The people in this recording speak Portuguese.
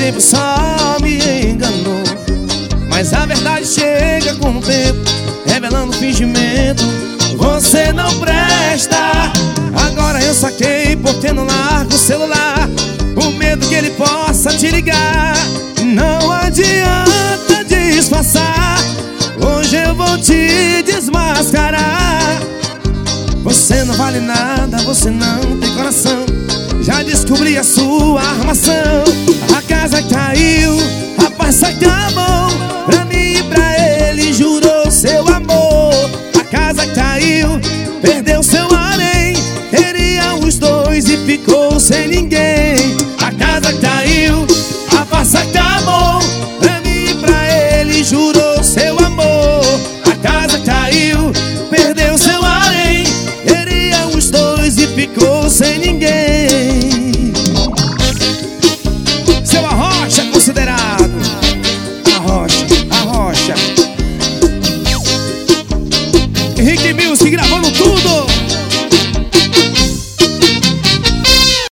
tempo só me enganou, mas a verdade chega com o tempo, revelando fingimento. Você não presta. Agora eu saquei porque não larga o celular, o medo que ele possa te ligar. Não adianta disfarçar, hoje eu vou te desmascarar. Você não vale nada, você não tem coração, já descobri a sua armação. A casa caiu, a paz acabou, pra mim e pra ele jurou seu amor. A casa caiu, perdeu seu harém, queria os dois e ficou sem ninguém. A casa caiu, a paz acabou, pra mim e pra ele jurou seu amor. A casa caiu, perdeu seu harém, queria os dois e ficou sem ninguém.